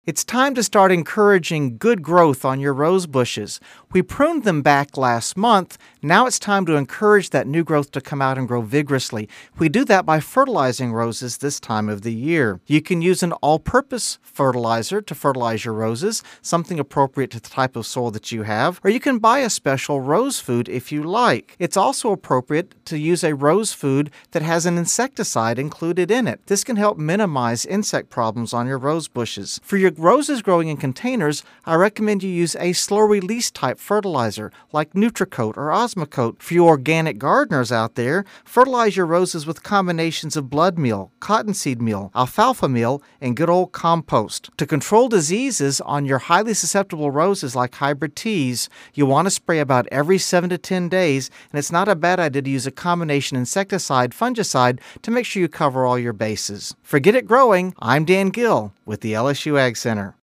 It's time to start encouraging good growth on your rose bushes. We pruned them back last month. Now it's time to encourage that new growth to come out and grow vigorously. We do that by fertilizing roses this time of the year. You can use an all-purpose fertilizer to fertilize your roses, something appropriate to the type of soil that you have, or you can buy a special rose food if you like. It's also appropriate to use a rose food that has an insecticide included in it. This can help minimize insect problems on your rose bushes. For your roses growing in containers, I recommend you use a slow-release type fertilizer like Nutricoat or Osmocoat. For you organic gardeners out there, fertilize your roses with combinations of blood meal, cottonseed meal, alfalfa meal, and good old compost. To control diseases on your highly susceptible roses like hybrid teas, you want to spray about every 7 to 10 days, and it's not a bad idea to use a combination insecticide, fungicide to make sure you cover all your bases. For Get It Growing, I'm Dan Gill with the LSU Ag Center.